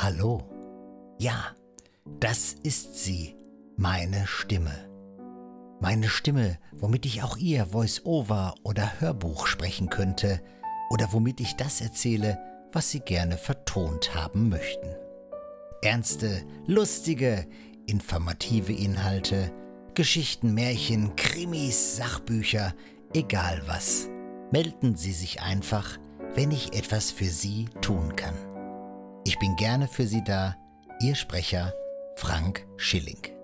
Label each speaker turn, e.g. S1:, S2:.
S1: Hallo. Ja, das ist sie, meine Stimme. Meine Stimme, womit ich auch Ihr Voice-Over oder Hörbuch sprechen könnte oder womit ich das erzähle, was Sie gerne vertont haben möchten. Ernste, lustige, informative Inhalte, Geschichten, Märchen, Krimis, Sachbücher, egal was. Melden Sie sich einfach, wenn ich etwas für Sie tun kann. Ich bin gerne für Sie da, Ihr Sprecher Frank Schilling.